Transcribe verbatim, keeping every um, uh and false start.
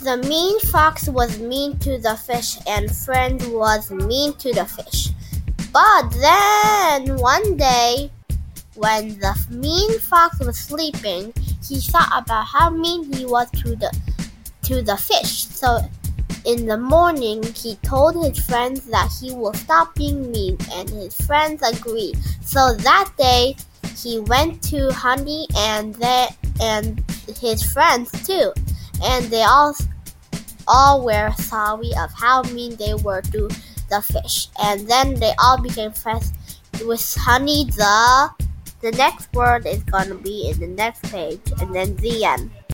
The mean fox was mean to the fish, and friend was mean to the fish. But then one day, when the mean fox was sleeping, he thought about how mean he was to the to the fish. So in the morning, he told his friends that he will stop being mean, and his friends agreed. So that day, he went to Honey and they, and his friends too, and they all all were sorry of how mean they were to the fish. And then they all became friends with Honey. The the next word is gonna be in the next page, and then the end.